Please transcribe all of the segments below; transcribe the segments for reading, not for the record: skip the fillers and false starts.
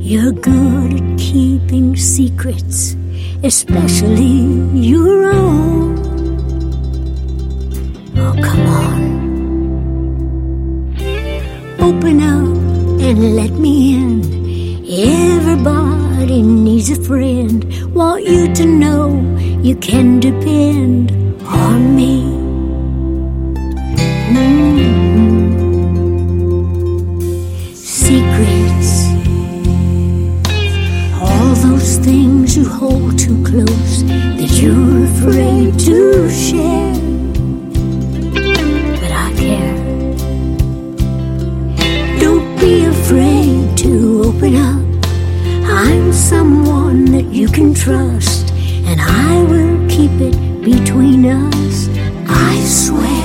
You're good at keeping secrets, especially your own. Oh, come on. Open up and let me in. Everybody needs a friend. Want you to know you can depend on me. Secrets, all those things you hold too close that you're afraid to share. But I care. Don't be afraid to open up. I'm someone that you can trust, and I will keep it between us, I swear.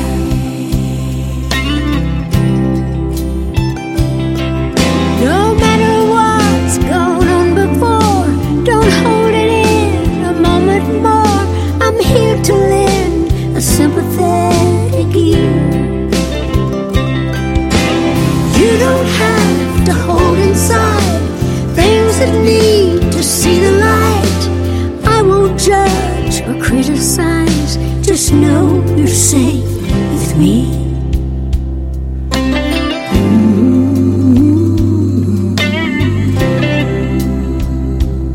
No matter what's gone on before, don't hold it in a moment more. I'm here to lend a sympathetic ear. You don't have to hold inside things that need to see the light. I won't judge or criticize. Just know you're safe with me.